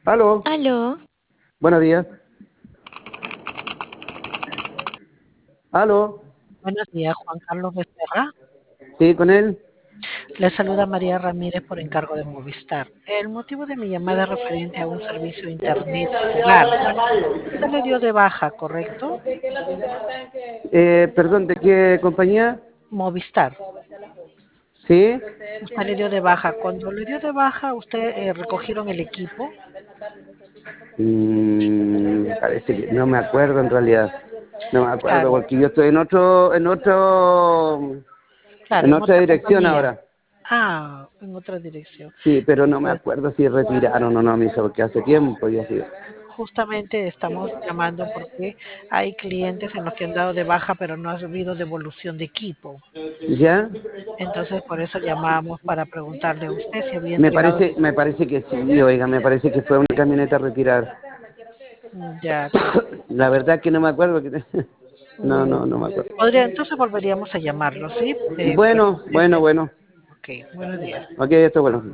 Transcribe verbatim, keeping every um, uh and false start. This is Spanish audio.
Aló, Aló, buenos días. Aló, Buenos días, Juan Carlos Becerra. sí, con él. Le saluda María Ramírez por encargo de Movistar. El motivo de mi llamada es referente a un servicio de Internet hogar. Usted le dio de baja, ¿correcto? Eh, perdón, ¿de qué compañía? Movistar. Sí. Usted le dio de baja. Cuando le dio de baja, ¿usted eh, recogieron el equipo? Mm, parece que no me acuerdo en realidad. No me acuerdo Claro, porque yo estoy en otro, en otro, claro, en en otra otra dirección compañía. ahora. Ah, en otra dirección. Sí, pero no me Pues acuerdo si retiraron o no, misa, porque hace tiempo ya sí. justamente estamos llamando porque hay clientes en los que han dado de baja, pero no ha habido devolución de equipo. ¿Ya? Entonces, por eso llamamos para preguntarle a usted si había Me entregado parece, me parece que sí, oiga, me parece que fue una camioneta a retirar. el... Ya, La verdad que no me acuerdo. Que... No, mm, no, no me acuerdo. podría, entonces volveríamos a llamarlo, ¿sí? Eh, para que Bueno, usted bueno, esté... bueno. Ok, buenos días. Ok, esto bueno.